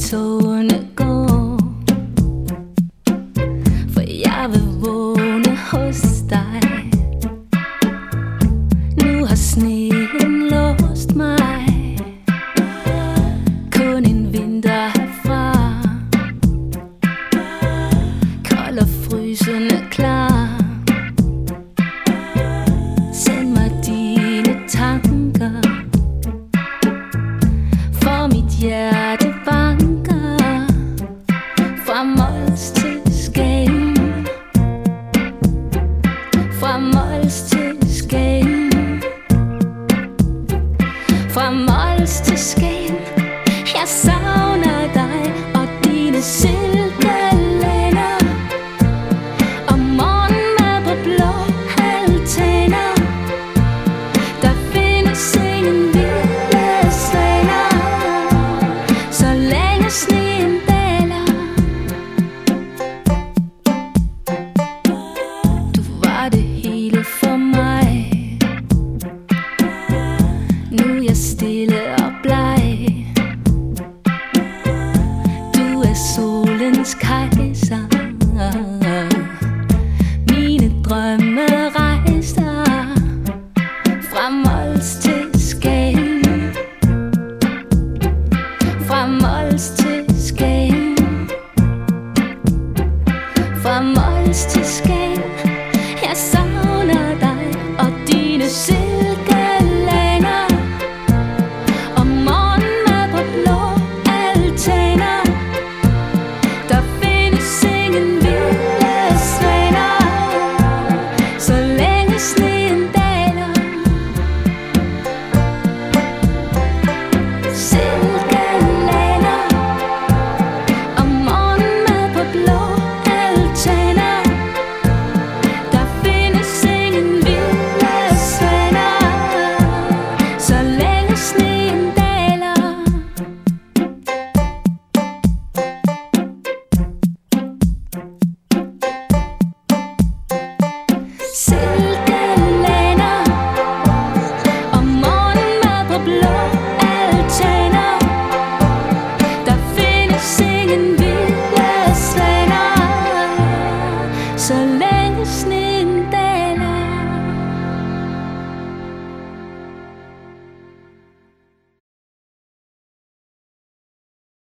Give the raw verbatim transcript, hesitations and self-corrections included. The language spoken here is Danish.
tågene går, for jeg vil vågne hos dig. Nu har sneen låst mig, kun en vinter herfra, kold og frysende klar. Send mig dine tanker, for mit hjerte banker fra Mols til Skagen, fra Mols til Skagen, fra Mols til Skagen. Jeg